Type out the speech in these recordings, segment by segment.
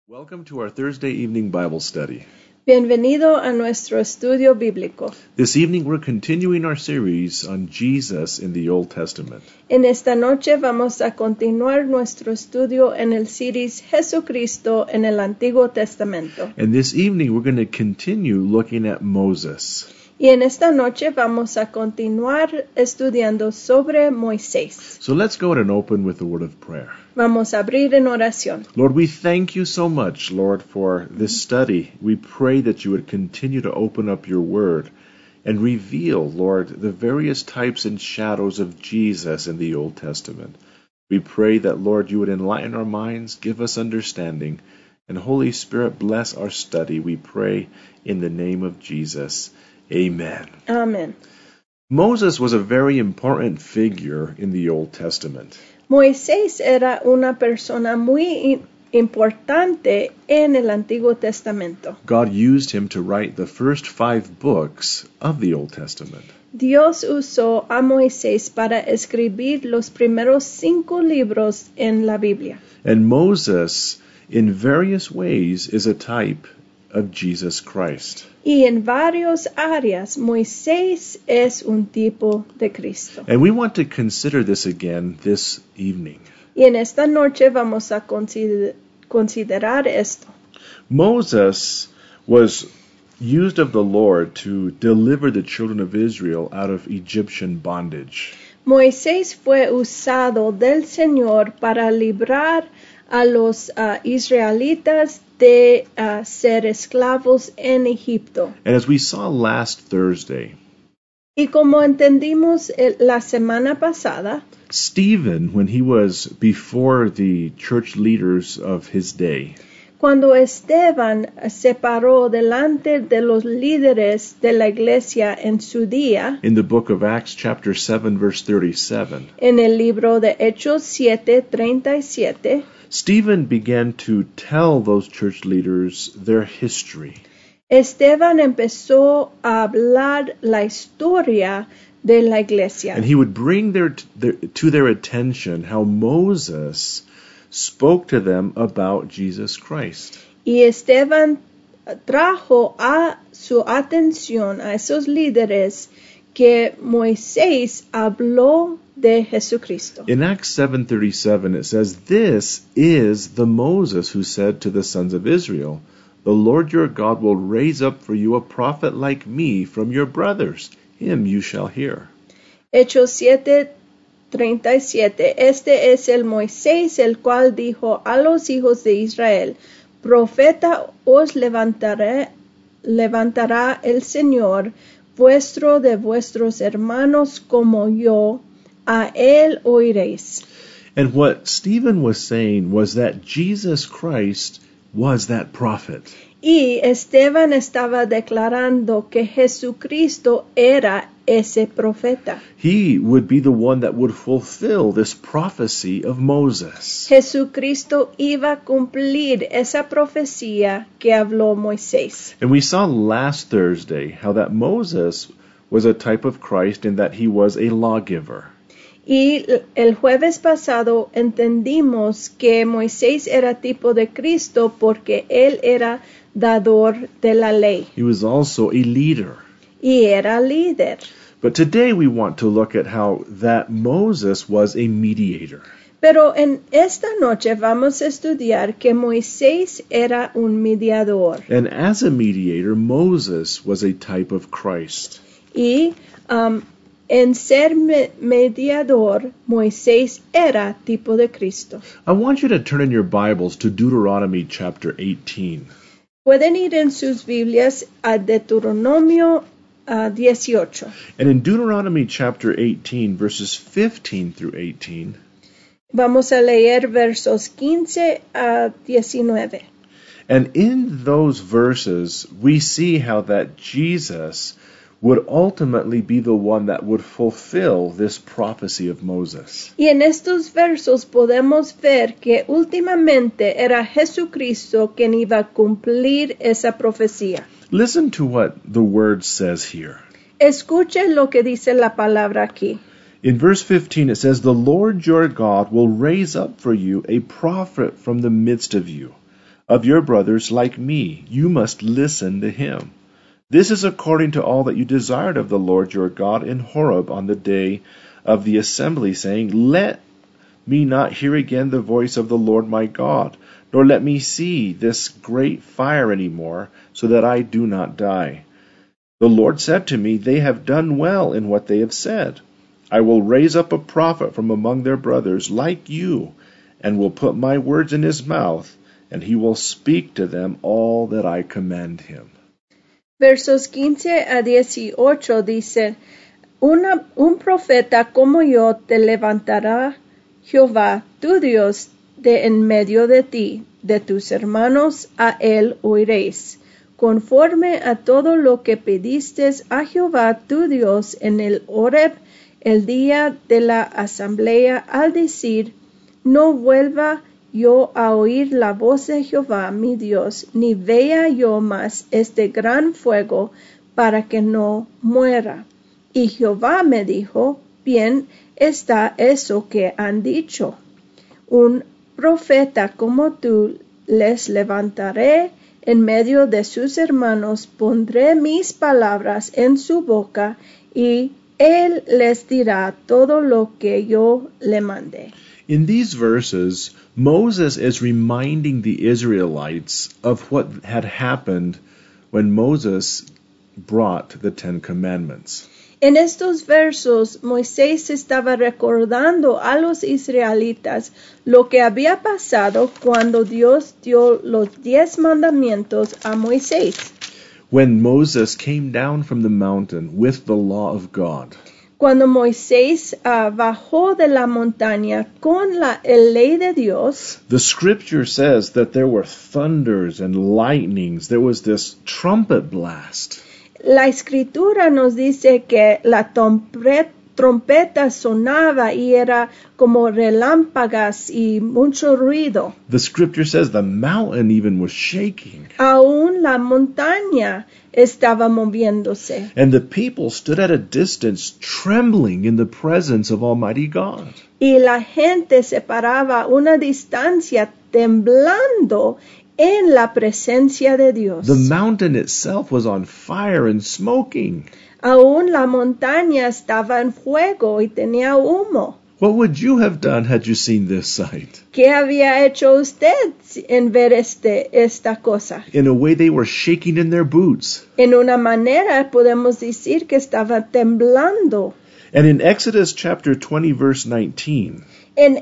Welcome to our Thursday evening Bible study. Bienvenido a nuestro estudio bíblico. This evening we're continuing our series on Jesus in the Old Testament. En esta noche vamos a continuar nuestro estudio en el series Jesucristo en el Antiguo Testamento. And this evening we're going to continue looking at Moses. Y en esta noche vamos a continuar estudiando sobre Moisés. So let's go ahead and open with a word of prayer. Vamos a abrir en oración. Lord, we thank you so much, Lord, for this study. We pray that you would continue to open up your word and reveal, Lord, the various types and shadows of Jesus in the Old Testament. We pray that, Lord, you would enlighten our minds, give us understanding, and Holy Spirit, bless our study. We pray in the name of Jesus. Amen. Amen. Moses was a very important figure in the Old Testament. Moisés era una persona muy importante en el Antiguo Testamento. God used him to write the first 5 books of the Old Testament. Dios usó a Moisés para escribir los primeros 5 libros en la Biblia. And Moses, in various ways, is a type of Jesus Christ. Y en varias áreas, Moisés es un tipo de Cristo. And we want to consider this again this evening. Y en esta noche vamos a considerar esto. Moses was used of the Lord to deliver the children of Israel out of Egyptian bondage. Moisés fue usado del Señor para librar a los israelitas de ser esclavos en Egipto. And as we saw last Thursday, Y como entendimos la semana pasada, Stephen, when he was before the church leaders of his day, cuando Esteban se paró delante de los líderes de la iglesia en su día, in the book of Acts chapter 7 verse 37, en el libro de Hechos 7:37, Stephen began to tell those church leaders their history. Esteban empezó a hablar la historia de la iglesia. And he would bring to their attention how Moses spoke to them about Jesus Christ. Y Esteban trajo a su atención a esos líderes que Moisés habló de Jesucristo. In Acts 7:37 it says, "This is the Moses who said to the sons of Israel, the Lord your God will raise up for you a prophet like me from your brothers. Him you shall hear." Hechos 7:37. Este es el Moisés, el cual dijo a los hijos de Israel: Profeta os levantará el Señor vuestro de vuestros hermanos como yo, a él oiréis. And what Stephen was saying was that Jesus Christ was that prophet. Y Esteban estaba declarando que Jesucristo era ese profeta. He would be the one that would fulfill this prophecy of Moses. Jesucristo iba a cumplir esa profecía que habló Moisés. And we saw last Thursday how that Moses was a type of Christ in that he was a lawgiver. Y el jueves pasado entendimos que Moisés era tipo de Cristo porque él era dador de la ley. He was also a leader. Y era líder. But today we want to look at how that Moses was a mediator. Pero en esta noche vamos a estudiar que Moisés era un mediador. And as a mediator, Moses was a type of Christ. Y en ser mediador, Moisés era tipo de Cristo. I want you to turn in your Bibles to Deuteronomy chapter 18. Pueden ir en sus Biblias a Deuteronomio 18. And in Deuteronomy chapter 18, verses 15 through 18, Vamos a leer versos 15 a 19. and in those verses, we see how that Jesus would ultimately be the one that would fulfill this prophecy of Moses. Y en estos versos podemos ver que últimamente era Jesucristo quien iba a cumplir esa profecía. Listen to what the word says here. Escuche lo que dice la palabra aquí. In verse 15 it says, "The Lord your God will raise up for you a prophet from the midst of you, of your brothers like me. You must listen to him. This is according to all that you desired of the Lord your God in Horeb on the day of the assembly, saying, Let me not hear again the voice of the Lord my God, nor let me see this great fire any more, so that I do not die. The Lord said to me, They have done well in what they have said. I will raise up a prophet from among their brothers like you, and will put my words in his mouth, and he will speak to them all that I command him. Versos 15 a 18 dicen, un profeta como yo te levantará Jehová, tu Dios, de en medio de ti, de tus hermanos, a él oiréis, conforme a todo lo que pediste a Jehová tu Dios en el Horeb, el día de la asamblea, al decir, no vuelva yo a oír la voz de Jehová mi Dios, ni vea yo más este gran fuego, para que no muera. Y Jehová me dijo, bien está eso que han dicho. Un profeta como tú les levantaré en medio de sus hermanos, pondré mis palabras en su boca, y él les dirá todo lo que yo le mandé. In these verses, Moses is reminding the Israelites of what had happened when Moses brought the Ten Commandments. En estos versos, Moisés estaba recordando a los israelitas lo que había pasado cuando Dios dio los 10 mandamientos a Moisés. When Moses came down from the mountain with the law of God. Cuando Moisés bajó de la montaña con la ley de Dios, the scripture says that there were thunders and lightnings. There was this trumpet blast. La escritura nos dice que la trompeta sonaba y era como relámpagas y mucho ruido. The scripture says the mountain even was shaking. Aún la montaña estaba moviéndose. And the people stood at a distance, trembling in the presence of Almighty God. Y la gente se paraba a una distancia temblando en la presencia de Dios. The mountain itself was on fire and smoking. Aún la montaña estaba en fuego y tenía humo. What would you have done had you seen this sight? ¿Qué había hecho usted en ver esta cosa? In a way, they were shaking in their boots. En una manera podemos decir que estaba temblando. And in Exodus chapter 20, verse 19, En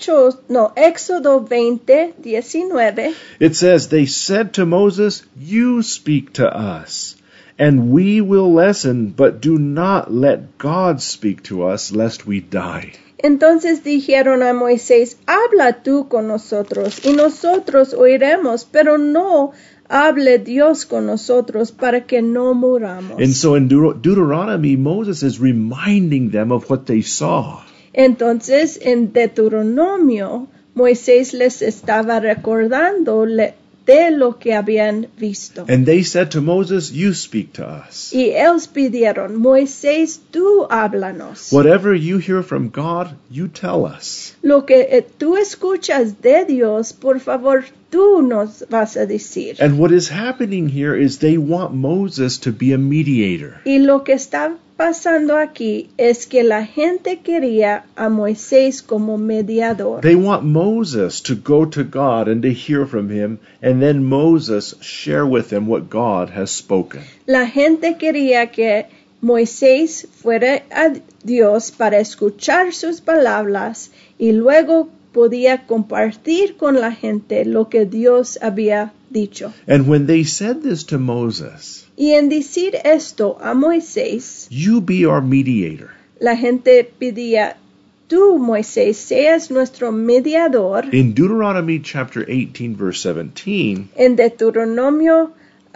Éxodo 20:19, it says, They said to Moses, You speak to us, and we will listen, but do not let God speak to us, lest we die. Entonces dijeron a Moisés, habla tú con nosotros, y nosotros oiremos, pero no hable Dios con nosotros para que no muramos. And so in Deuteronomy, Moses is reminding them of what they saw. Entonces, en Deuteronomio, Moisés les estaba recordando de lo que habían visto. And they said to Moses, You speak to us. Y ellos pidieron, Moisés, tú háblanos. Whatever you hear from God, you tell us. Lo que tú escuchas de Dios, por favor, tú nos vas a decir. And what is happening here is they want Moses to be a mediator. Y lo que está pasando aquí es que la gente quería a Moisés como mediador. They want Moses to go to God and to hear from him, and then Moses share with them what God has spoken. La gente quería que Moisés fuera a Dios para escuchar sus palabras y luego podía compartir con la gente lo que Dios había dicho. And when they said this to Moses, Y en decir esto a Moisés, You be our mediator. la gente pedía, tú, Moisés, seas nuestro mediador. In Deuteronomy chapter 18, verse 17, En Deuteronomio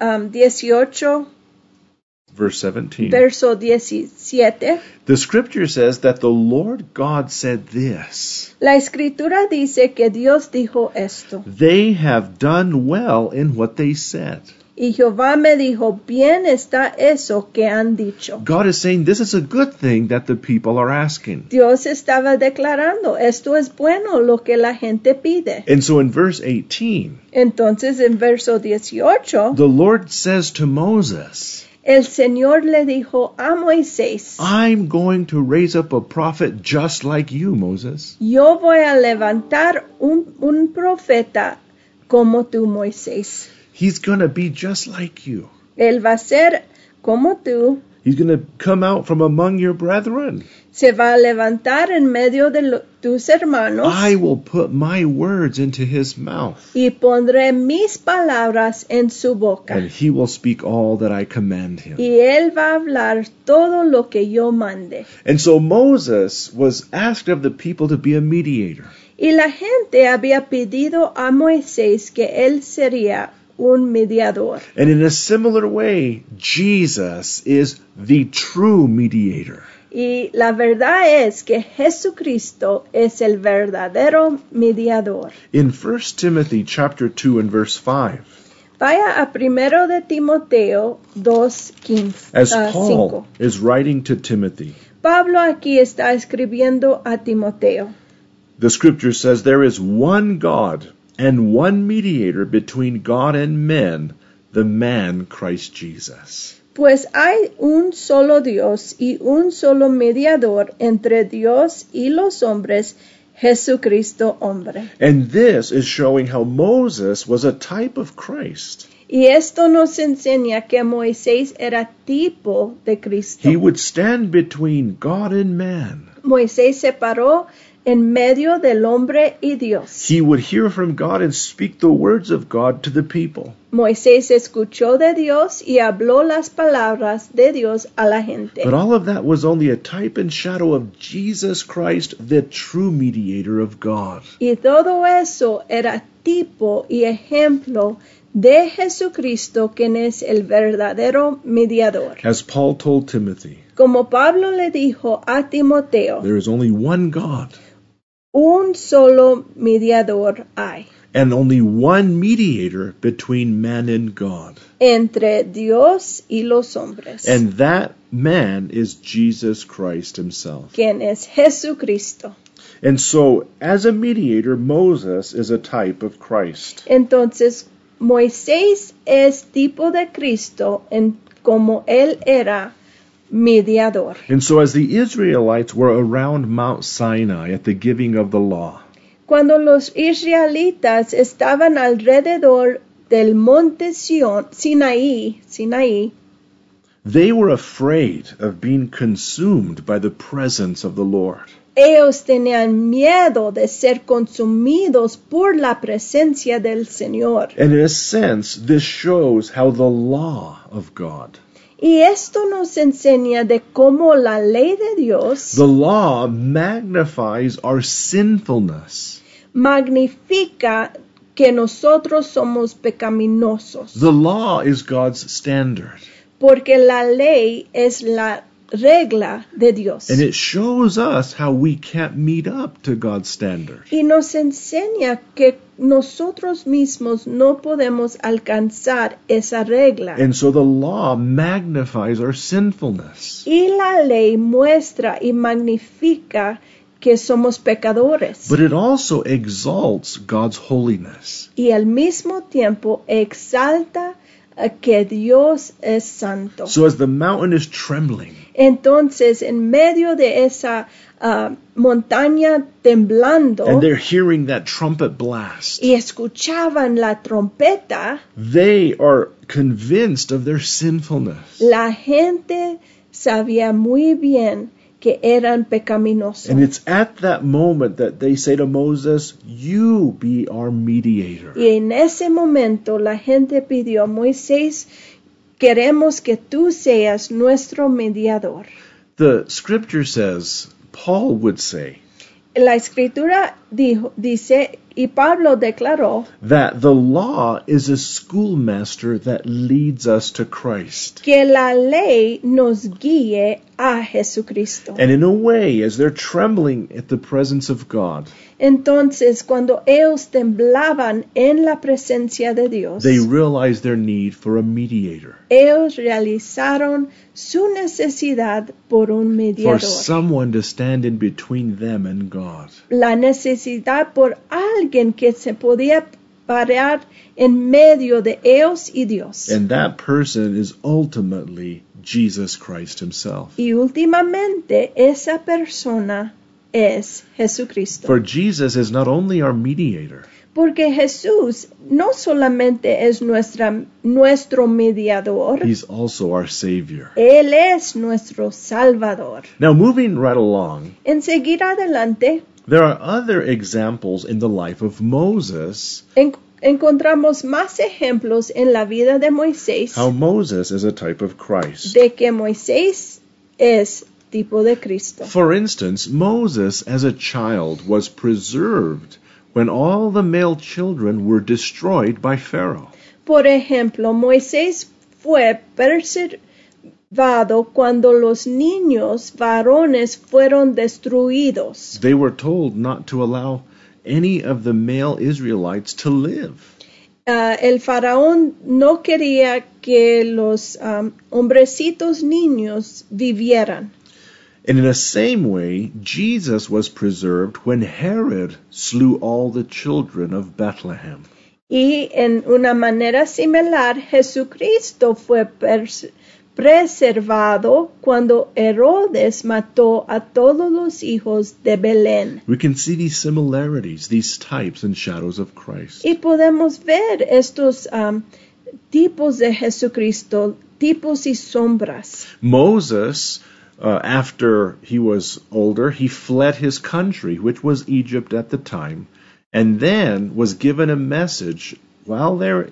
18, verse 17, verso 17, the scripture says that the Lord God said this, la escritura dice que Dios dijo esto. They have done well in what they said. Y Jehová me dijo, bien está eso que han dicho. God is saying this is a good thing that the people are asking. Dios estaba declarando, esto es bueno lo que la gente pide. And so in verse 18, Entonces en verso 18, the Lord says to Moses, el Señor le dijo a Moisés, I'm going to raise up a prophet just like you, Moses. yo voy a levantar un profeta como tú, Moisés. He's going to be just like you. Él va a ser como tú. He's going to come out from among your brethren. Se va a levantar en medio de tus hermanos. I will put my words into his mouth, Y pondré mis palabras en su boca. and he will speak all that I command him. Y él va a hablar todo lo que yo mande. And so Moses was asked of the people to be a mediator. Y la gente había pedido a Moisés que él sería un mediador. And in a similar way, Jesus is the true mediator. Y la verdad es que Jesucristo es el verdadero mediador. In 1 Timothy chapter 2 and verse 5, Vaya a 1 de Timoteo 2:15. as 5. Paul is writing to Timothy, Pablo aquí está escribiendo a Timoteo. the scripture says, there is one God and one mediator between God and men, the man Christ Jesus. Pues hay un solo Dios y un solo mediador entre Dios y los hombres, Jesucristo hombre. And this is showing how Moses was a type of Christ. Y esto nos enseña que Moisés era tipo de Cristo. He would stand between God and man. Moisés se paró en medio del hombre y Dios. He would hear from God and speak the words of God to the people. Moisés escuchó de Dios y habló las palabras de Dios a la gente. But all of that was only a type and shadow of Jesus Christ, the true mediator of God. Y todo eso era tipo y ejemplo de Jesucristo, quien es el verdadero mediador. As Paul told Timothy, Como Pablo le dijo a Timoteo, there is only one God un solo mediador hay and only one mediator between man and God. entre Dios y los hombres, And that man is Jesus Christ himself. quien es Jesucristo. And so, as a mediator, Moses is a type of Christ. Entonces, Moisés es tipo de Cristo como él era mediador. And so, as the Israelites were around Mount Sinai at the giving of the law, Cuando los israelitas estaban alrededor del monte Sinaí, they were afraid of being consumed by the presence of the Lord. ellos tenían miedo de ser consumidos por la presencia del Señor. And in a sense, this shows how the law of God, Y esto nos enseña de cómo la ley de Dios the law magnifies our sinfulness. magnifica que nosotros somos pecaminosos, The law is God's standard. porque la ley es la regla de Dios. And it shows us how we can't meet up to God's standard. Y nos enseña que nosotros mismos no podemos alcanzar esa regla. And so the law magnifies our sinfulness. Y la ley muestra y magnifica que somos pecadores. But it also exalts God's holiness. Y al mismo tiempo exalta que Dios es santo. So as the mountain is trembling, Entonces, en medio de esa montaña temblando, and they're hearing that trumpet blast, y escuchaban la trompeta, they are convinced of their sinfulness. la gente sabía muy bien que eran pecaminosos. And it's at that moment that they say to Moses, you be our mediator. Y en ese momento la gente pidió a Moisés, queremos que tú seas nuestro mediador. The scripture says, Paul would say, La escritura dice Y Pablo declaró that the law is a schoolmaster that leads us to Christ. que la ley nos guíe a Jesucristo. And in a way, as they're trembling at the presence of God, Entonces, cuando ellos temblaban en la presencia de Dios, they realize their need for a mediator, ellos realizaron su necesidad por un for mediador. someone to stand in between them and God. La necesidad por alguien que se podía parar en medio de ellos y Dios. And that person is ultimately Jesus Christ himself. Y últimamente esa persona es Jesucristo. For Jesus is not only our mediator, Porque Jesús no solamente es nuestro mediador, he's also our Savior. Él es nuestro Salvador. Now, moving right along, En seguir adelante, there are other examples in the life of Moses, encontramos más ejemplos en la vida de Moisés how Moses is a type of Christ. de que Moisés es tipo de Cristo. For instance, Moses as a child was preserved when all the male children were destroyed by Pharaoh. Por ejemplo, Moisés fue preservado cuando los niños varones fueron destruidos. They were told not to allow any of the male Israelites to live. El faraón no quería que los hombrecitos niños vivieran. And in the same way, Jesus was preserved when Herod slew all the children of Bethlehem. Y en una manera similar, Jesucristo fue preservado cuando Herodes mató a todos los hijos de Belén. We can see these similarities, these types and shadows of Christ. Y podemos ver estos tipos de Jesucristo, tipos y sombras. Moses, after he was older, he fled his country, which was Egypt at the time, and then was given a message while they're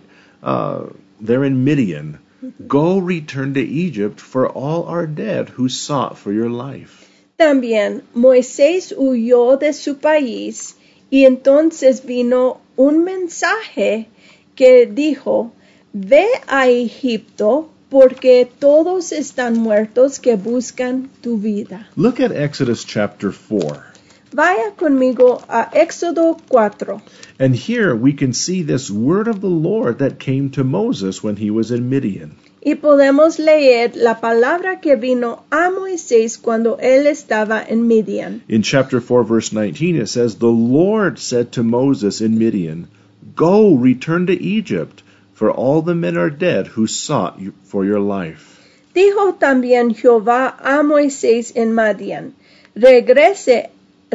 in Midian. Go return to Egypt, for all are dead who sought for your life. También Moisés huyó de su país y entonces vino un mensaje que dijo, ve a Egipto porque todos están muertos que buscan tu vida. Look at Exodus chapter 4. Vaya conmigo a Éxodo 4. And here we can see this word of the Lord that came to Moses when he was in Midian. Y podemos leer la palabra que vino a Moisés cuando él estaba en Midian. In chapter 4, verse 19, it says, the Lord said to Moses in Midian, go, return to Egypt, for all the men are dead who sought for your life. Dijo también Jehová a Moisés en Madian, regresa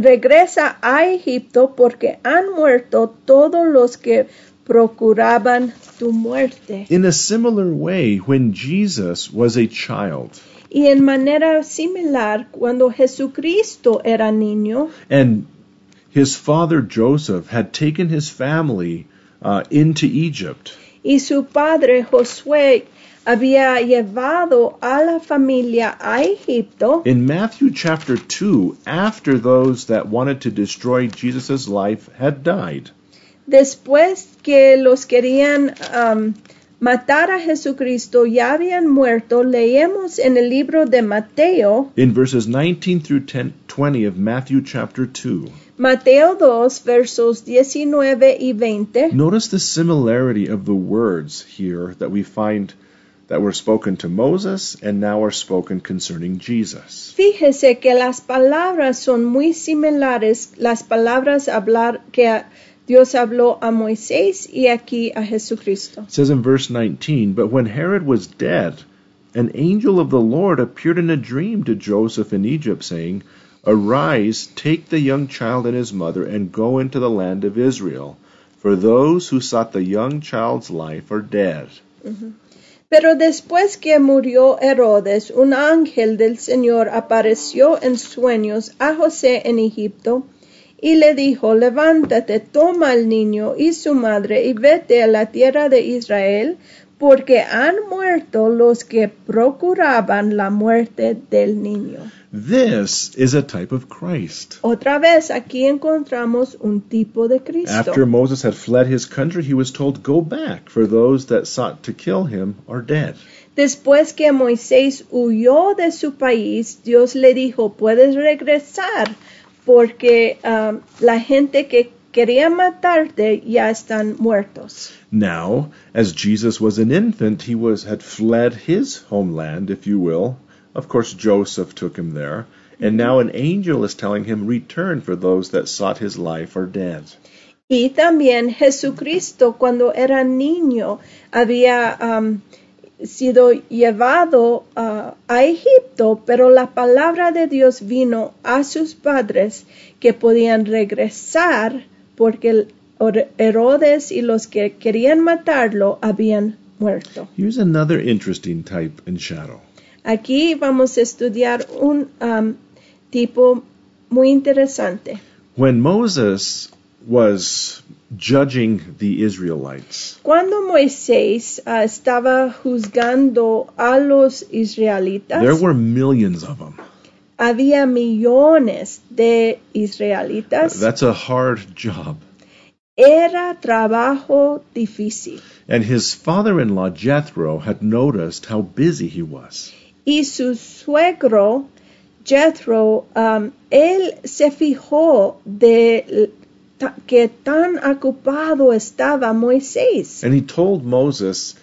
a Egipto porque han muerto todos los que procuraban tu muerte. In a similar way, when Jesus was a child, Y en manera similar, cuando Jesucristo era niño, and his father Joseph had taken his family into Egypt, y su padre Josué había llevado a la familia a Egipto, in Matthew chapter 2, after those that wanted to destroy Jesus' life had died, después que los querían matar a Jesucristo ya habían muerto, leemos en el libro de Mateo, in verses 19 through 20 of Matthew chapter 2. Mateo 2, versos 19 y 20. Notice the similarity of the words here that we find that were spoken to Moses and now are spoken concerning Jesus. Fíjese que las palabras son muy similares, las palabras que Dios habló a Moisés y aquí a Jesucristo. It says in verse 19, but when Herod was dead, an angel of the Lord appeared in a dream to Joseph in Egypt, saying, arise, take the young child and his mother, and go into the land of Israel, for those who sought the young child's life are dead. Pero después que murió Herodes, un ángel del Señor apareció en sueños a José en Egipto y le dijo, levántate, toma al niño y su madre y vete a la tierra de Israel, porque han muerto los que procuraban la muerte del niño. This is a type of Christ. Otra vez aquí encontramos un tipo de Cristo. After Moses had fled his country, he was told, "Go back, for those that sought to kill him are dead." Después que Moisés huyó de su país, Dios le dijo, puedes regresar porque la gente que quería matarte ya están muertos. Now, as Jesus was an infant, he had fled his homeland, if you will. Of course, Joseph took him there. And now an angel is telling him, "Return, for those that sought his life are dead." Y también Jesucristo, cuando era niño, había sido llevado a Egipto, pero la palabra de Dios vino a sus padres que podían regresar porque Herodes y los que querían matarlo habían muerto. Here's another interesting type and shadow. Aquí vamos a estudiar un tipo muy interesante. When Moses was judging the Israelites, Cuando Moisés estaba juzgando a los israelitas, there were millions of them. había millones de israelitas. That's a hard job. Era trabajo difícil. And his father-in-law, Jethro, had noticed how busy he was. Y su suegro, Jethro, él se fijó de que tan ocupado estaba Moisés. And he told Moses,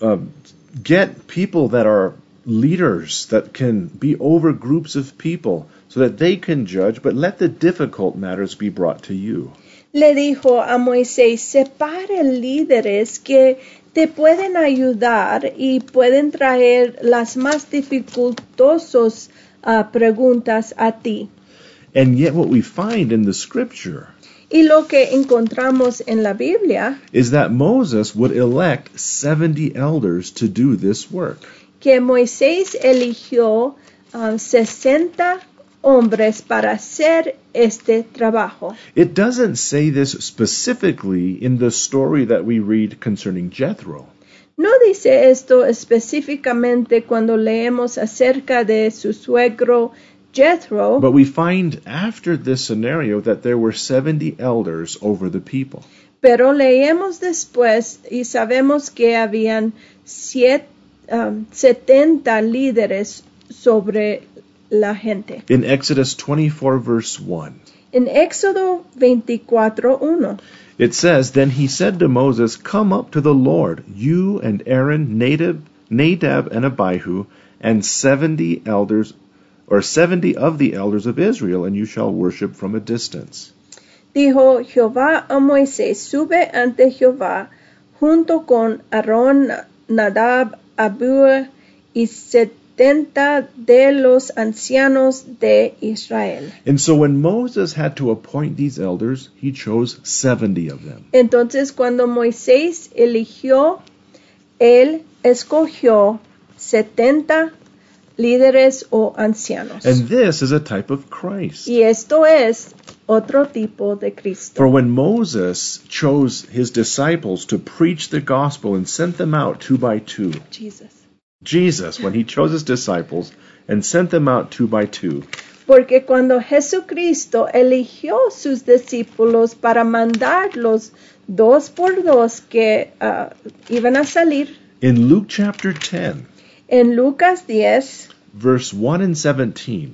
get people that are leaders, that can be over groups of people, so that they can judge, but let the difficult matters be brought to you. Le dijo a Moisés, separe líderes que te pueden ayudar y pueden traer las más dificultosas preguntas a ti. And yet what we find in the scripture Y lo que encontramos en la Biblia, is that Moses would elect 70 elders to do this work. que Moisés eligió 60 hombres para hacer este trabajo. It doesn't say this specifically in the story that we read concerning Jethro. No dice esto específicamente cuando leemos acerca de su suegro Jethro, But we find after this scenario that there were 70 elders over the people. pero leemos después y sabemos que habían 70 líderes sobre la gente. In Exodus 24, verse 1, En Éxodo 24:1, it says, "Then he said to Moses, 'Come up to the Lord, you and Aaron, Nadab and Abihu, and 70 elders, or 70 of the elders of Israel, and you shall worship from a distance.'" dijo Jehová a Moisés, sube ante Jehová, junto con Aarón, Nadab, Abihu y 70 de los ancianos de Israel. And so when Moses had to appoint these elders, he chose 70 of them. Entonces cuando Moisés eligió, él escogió 70 líderes o ancianos. And this is a type of Christ. Y esto es otro tipo de Cristo. For when Moses chose his disciples to preach the gospel and sent them out 2 by 2, Jesus, when he chose his disciples and sent them out 2 by 2, Porque cuando Jesucristo eligió sus discípulos para mandarlos 2 por 2 que iban a salir, in Luke chapter 10, en Lucas 10, verse 1 and 17,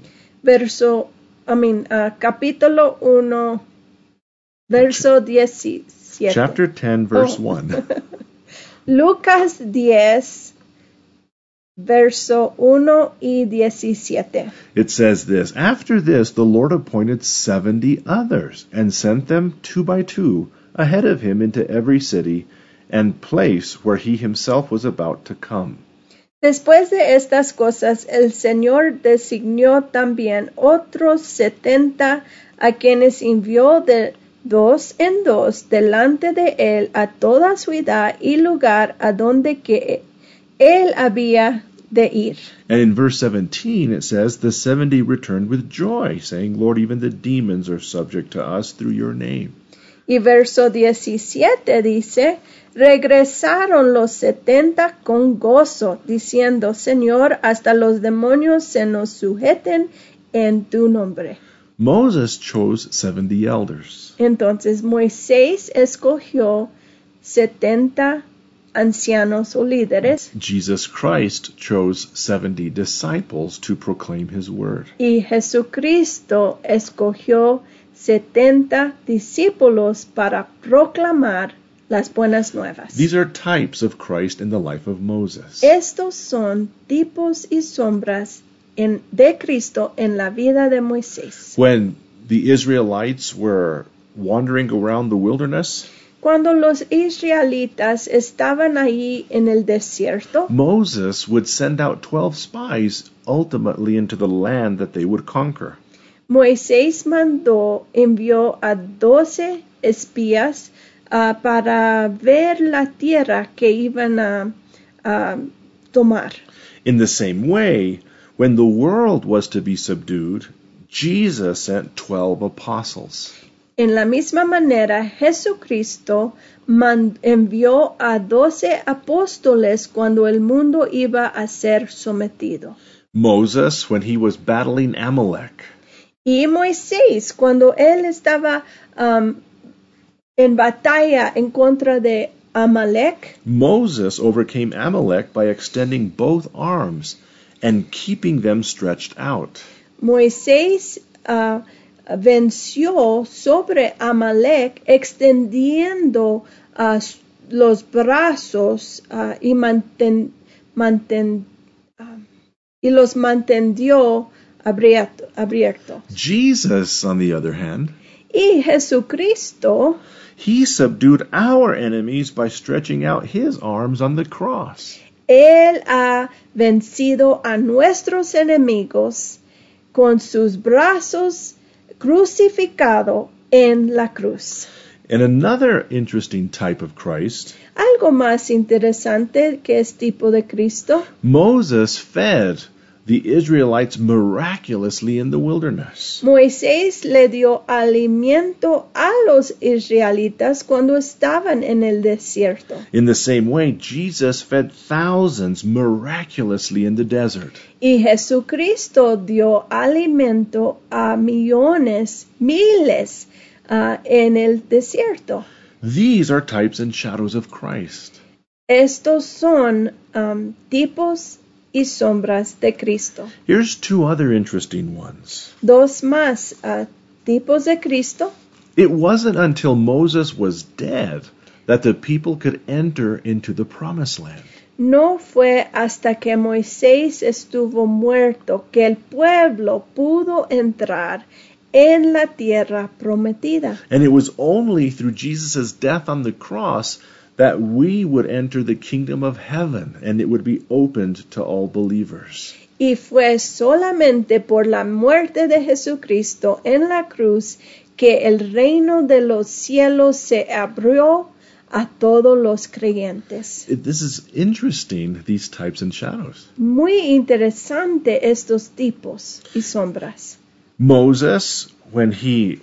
capítulo 1, verso 17. chapter 10, verse 1, Lucas 10, verso 1 y 17. it says this, "After this the Lord appointed 70 others and sent them 2 by 2 ahead of him into every city and place where he himself was about to come." Después de estas cosas, el Señor designó también otros 70 a quienes envió de 2 en 2 delante de él a toda ciudad y lugar a donde que él había de ir. And in verse 17 it says, "The 70 returned with joy, saying, 'Lord, even the demons are subject to us through your name.'" Y verso 17 dice, regresaron los 70 con gozo, diciendo, Señor, hasta los demonios se nos sujeten en tu nombre. Moses chose 70 elders. Entonces Moisés escogió 70 ancianos o líderes Jesus Christ chose 70 disciples to proclaim his word. y Jesucristo escogió 70 discípulos para proclamar las buenas nuevas. These are types of Christ in the life of Moses. Estos son tipos y sombras de Cristo en la vida de Moisés. When the Israelites were wandering around the wilderness, Cuando los israelitas estaban ahí en el desierto, Moses would send out 12 spies ultimately into the land that they would conquer. Moisés envió a 12 espías para ver la tierra que iban a tomar. In the same way, when the world was to be subdued, Jesus sent 12 apostles. En la misma manera, Jesucristo envió a 12 apóstoles cuando el mundo iba a ser sometido. Moses, when he was battling Amalek. Y Moisés, cuando él estaba en batalla en contra de Amalek, Moses overcame Amalek by extending both arms and keeping them stretched out. Moisés venció sobre Amalek extendiendo los brazos y los mantenió abiertos. Jesus, on the other hand, Y Jesucristo, he subdued our enemies by stretching out his arms on the cross. Él ha vencido a nuestros enemigos con sus brazos crucificado en la cruz. And another interesting type of Christ, Algo más interesante que es tipo de Cristo, Moses fed the Israelites miraculously in the wilderness. Moisés le dio alimento a los israelitas cuando estaban en el desierto. In the same way, Jesus fed thousands miraculously in the desert. Y Jesucristo dio alimento a millones, miles en el desierto. These are types and shadows of Christ. Estos son tipos y sombras de Cristo. Here's two other interesting ones. Dos más tipos de Cristo. It wasn't until Moses was dead that the people could enter into the promised land. No fue hasta que Moisés estuvo muerto que el pueblo pudo entrar en la tierra prometida. And it was only through Jesus' death on the cross that we would enter the kingdom of heaven and it would be opened to all believers. Y fue solamente por la muerte de Jesucristo en la cruz que el reino de los cielos se abrió a todos los creyentes. This is interesting, these types and shadows. Muy interesante estos tipos y sombras. Moses, when he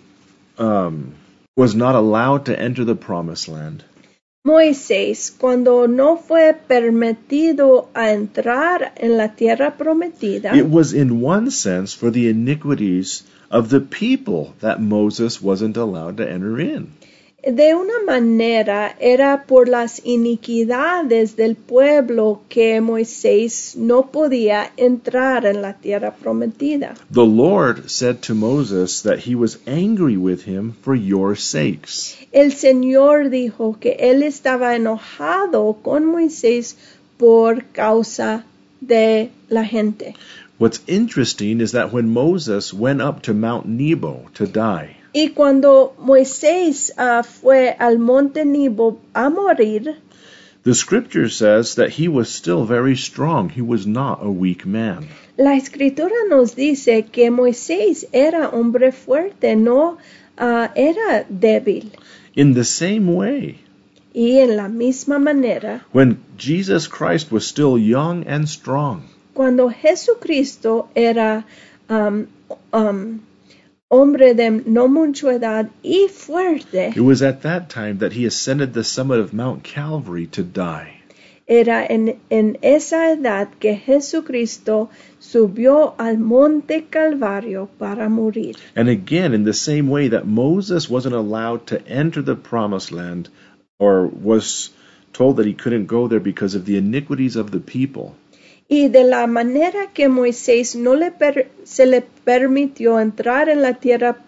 was not allowed to enter the promised land, Moisés, cuando no fue permitido a entrar en la tierra prometida, it was in one sense for the iniquities of the people that Moses wasn't allowed to enter in. de una manera era por las iniquidades del pueblo que Moisés no podía entrar en la tierra prometida. The Lord said to Moses that he was angry with him for your sakes. El Señor dijo que él estaba enojado con Moisés por causa de la gente. What's interesting is that when Moses went up to Mount Nebo to die, Y cuando Moisés fue al monte Nebo a morir, the scripture says that he was still very strong. He was not a weak man. la escritura nos dice que Moisés era hombre fuerte, no era débil. In the same way, Y en la misma manera, when Jesus Christ was still young and strong, cuando Jesucristo era hombre de no mucha edad y fuerte. It was at that time that he ascended the summit of Mount Calvary to die. Era en esa edad que Jesucristo subió al monte Calvario para morir. And again, in the same way that Moses wasn't allowed to enter the promised land, or was told that he couldn't go there because of the iniquities of the people, Y de la manera que Moisés no se le permitió entrar en la tierra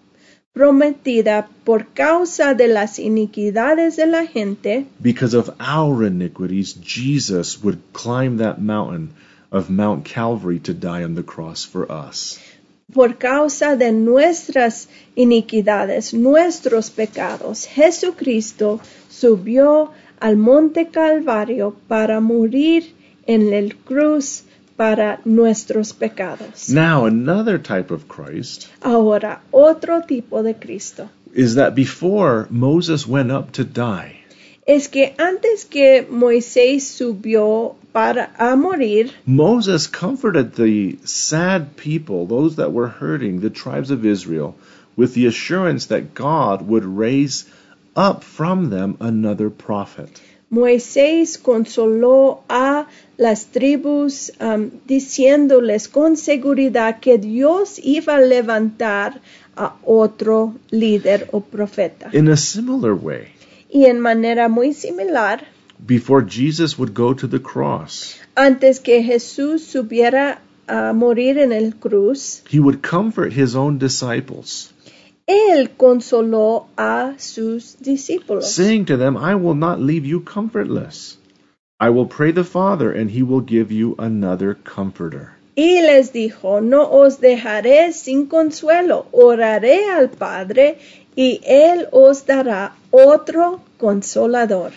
prometida por causa de las iniquidades de la gente, because of our iniquities, Jesus would climb that mountain of Mount Calvary to die on the cross for us. por causa de nuestras iniquidades, nuestros pecados, Jesucristo subió al monte Calvario para morir en la cruz para nuestros pecados. Now, another type of Christ Ahora, otro tipo de Cristo is that before Moses went up to die, es que antes que Moisés subió a morir, Moses comforted the sad people, those that were hurting, the tribes of Israel, with the assurance that God would raise up from them another prophet. Moisés consoló a las tribus diciéndoles con seguridad que Dios iba a levantar a otro líder o profeta. In a similar way, Y en manera muy similar, before Jesus would go to the cross, antes que Jesús subiera a morir en el cruz, he would comfort his own disciples, Él consoló a sus discípulos, saying to them, I will not leave you comfortless. I will pray the Father, and he will give you another comforter. y les dijo, no os dejaré sin consuelo, oraré al Padre, y Él os dará otro consolador.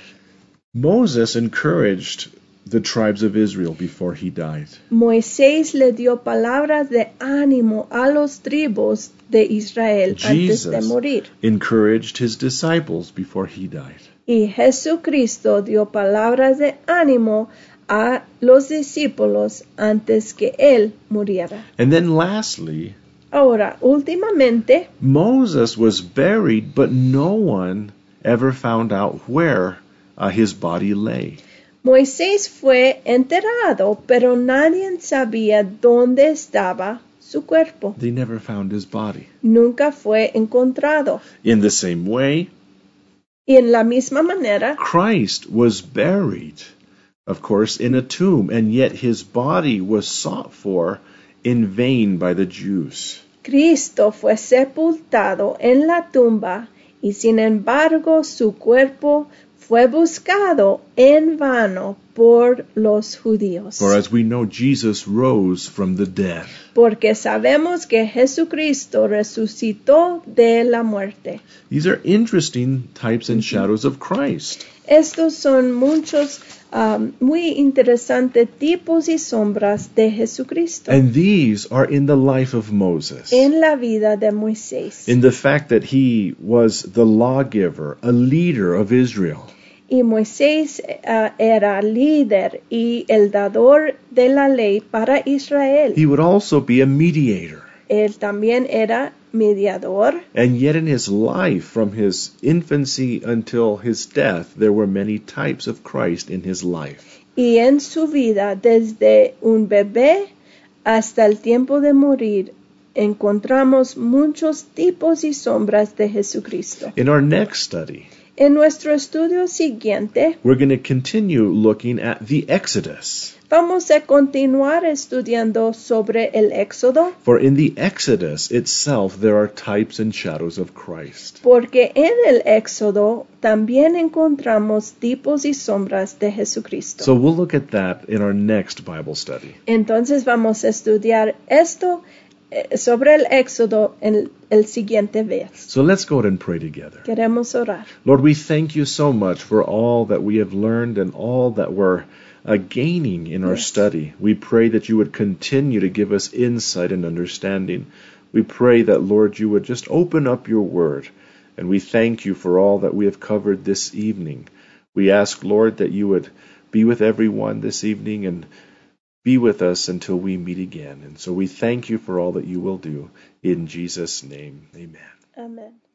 Moses encouraged the tribes of Israel before he died. Moisés le dio palabras de ánimo a los tribus de Israel antes de morir. Encouraged his disciples before he died. Y Jesucristo dio palabras de ánimo a los discípulos antes que él muriera. And then lastly, Ahora, últimamente, Moses was buried, but no one ever found out where his body lay. Moisés fue enterrado, pero nadie sabía dónde estaba su cuerpo. They never found his body. Nunca fue encontrado. In the same way, Y en la misma manera, Christ was buried, of course, in a tomb, and yet his body was sought for in vain by the Jews. Cristo fue sepultado en la tumba y sin embargo su cuerpo fue buscado en vano por los judíos. For as we know, Jesus rose from the dead. Porque sabemos que Jesucristo resucitó de la muerte. These are interesting types and shadows of Christ. Estos son muchos muy interesantes tipos y sombras de Jesucristo And these are in the life of Moses. en la vida de Moisés. In the fact that he was the lawgiver, a leader of Israel. Y Moisés era líder y el dador de la ley para Israel. He would also be a mediator. Él también era mediador. And yet in his life, from his infancy until his death, there were many types of Christ in his life. Y en su vida, desde un bebé hasta el tiempo de morir, encontramos muchos tipos y sombras de Jesucristo. In our next study, En nuestro estudio siguiente, we're going to continue looking at the Exodus. vamos a continuar estudiando sobre el Éxodo, For in the Exodus itself, there are types and shadows of Christ. porque en el Éxodo también encontramos tipos y sombras de Jesucristo. So we'll look at that in our next Bible study. Entonces vamos a estudiar esto sobre el Éxodo en el siguiente vez. So let's go ahead and pray together. Queremos orar. Lord, we thank you so much for all that we have learned and all that we're gaining in our study. We pray that you would continue to give us insight and understanding. We pray that, Lord, you would just open up your word. And we thank you for all that we have covered this evening. We ask, Lord, that you would be with everyone this evening and be with us until we meet again. And so we thank you for all that you will do. In Jesus' name, amen. Amen.